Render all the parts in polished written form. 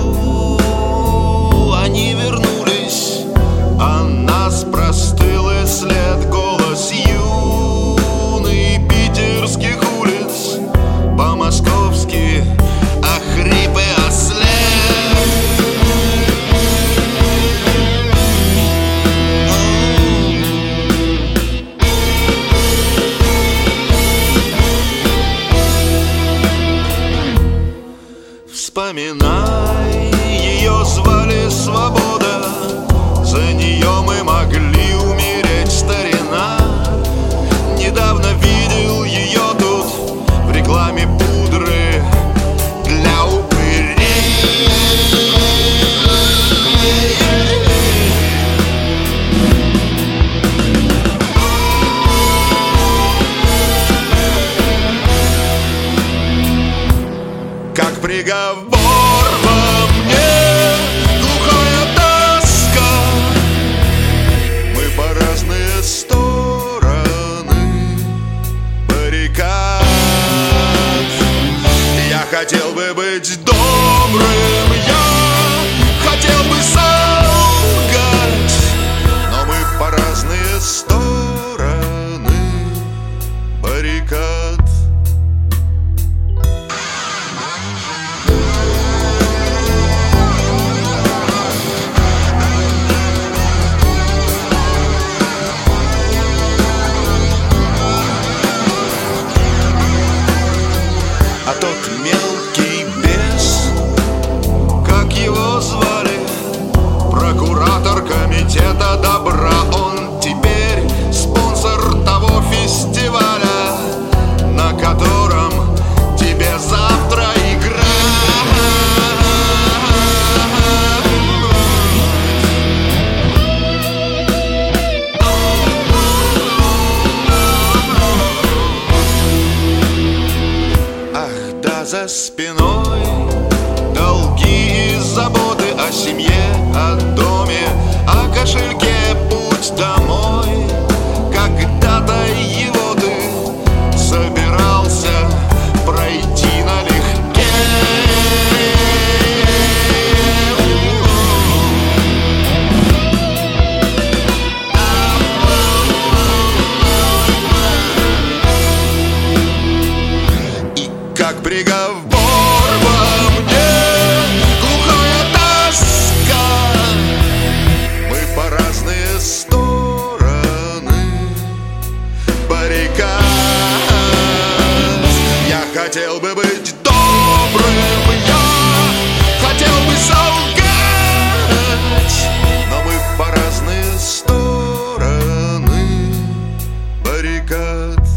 они вернулись, а нас простыл и след. Голос юный питерских улиц, по-московски охрип и ослеп. Вспоминай, ее звали Свобода, за нее мы могли умереть, старина. Недавно видел ее тут в рекламе пудры для упырей. Как приговор во мне, глухая тоска. Мы по разные стороны баррикад. Я хотел бы быть добрым, я хотел бы солгать, но мы по разные стороны баррикад. А тот мелкий бес, как его звали, прокуратор комитета добра, он теперь спонсор того фестиваля, на котором тебе завтра играть. За спиной долги и заботы о семье, о доме, о кошельке, путь домой. Когда-то его ты собирался пройти налегке. И как приговор во мне, глухая тоска. Мы по разные стороны баррикад. Я хотел бы быть добрым, я хотел бы солгать, но мы по разные стороны баррикад.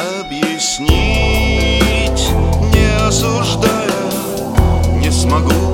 Объяснить, не осуждая, не смогу.